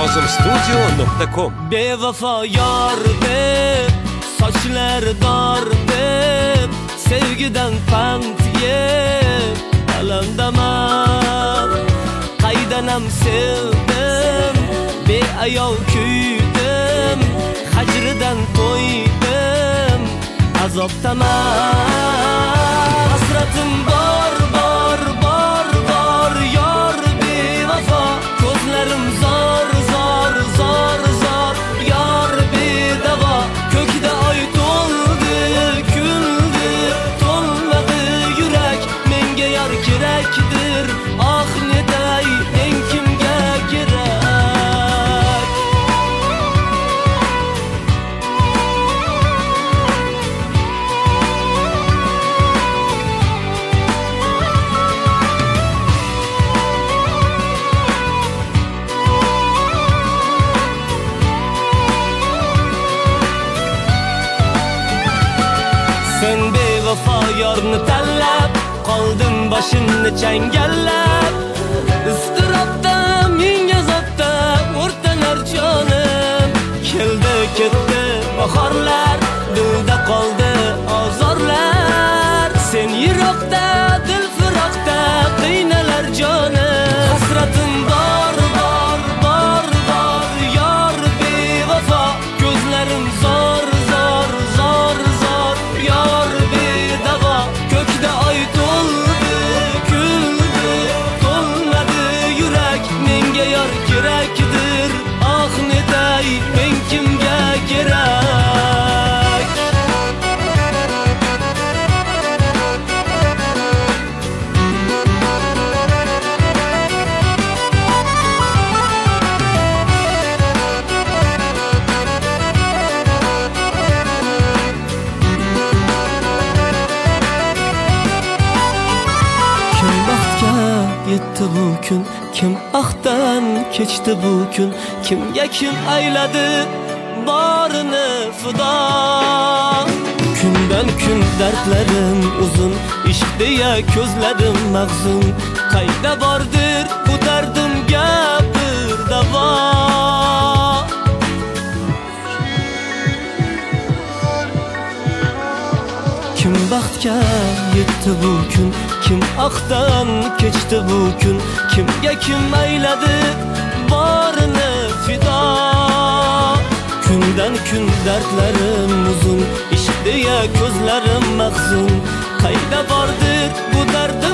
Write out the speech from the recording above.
Kazımstudio.com Bevafo yor deb, sochlar dor deb, sevgidan pand yeb, alamdaman. Qaydanam sevdim, beayov kuydim, hajridan to'ydim, azobdaman. Hasratim bor, bor, bor, bor, yor bevafo, ko'zlarim zor, zor, zor, zor, yor bedavo. Ko'kda oy to'ldi, kuldi, to'lmadi yurak, menga yor kerakdir, ah netay, men kimga kerak? Sen bevafo yorni tanlab, qoldim boshimni changallab. Istirobda, ming azobda o'rtalar jonim. Keldi ketdi bahorlar, dilda qoldi ozorlar. Sen yiroqda, dil firoqda qiynalar jonim. Hasratim bor, bor, bor, bor, yor bevafo, ko'zlarim zor, zor, zor, zor, yor bedavo. Ko'kda oy to'ldi, kuldi, to'lmadi yurak, menga yor kerakdir, ah netay, men kimga kerak? Kim baxtga yetdi bu kun, kim ahdan kechdi bu kun, kimga kim ayladi borini fido. Kundan kun dardlarim uzun, ishq deya ko'zlarim mag'zun. Qayda bordir bu dardimga bir davo? Kim baxtga yetdi bu kun, kim ahdan kechdi bu kun, kimga kim ayladi borini fido. Kundan kun dardlarim uzun, ishq deya ko'zlarim mag'zun. Qayda bordir bu dardim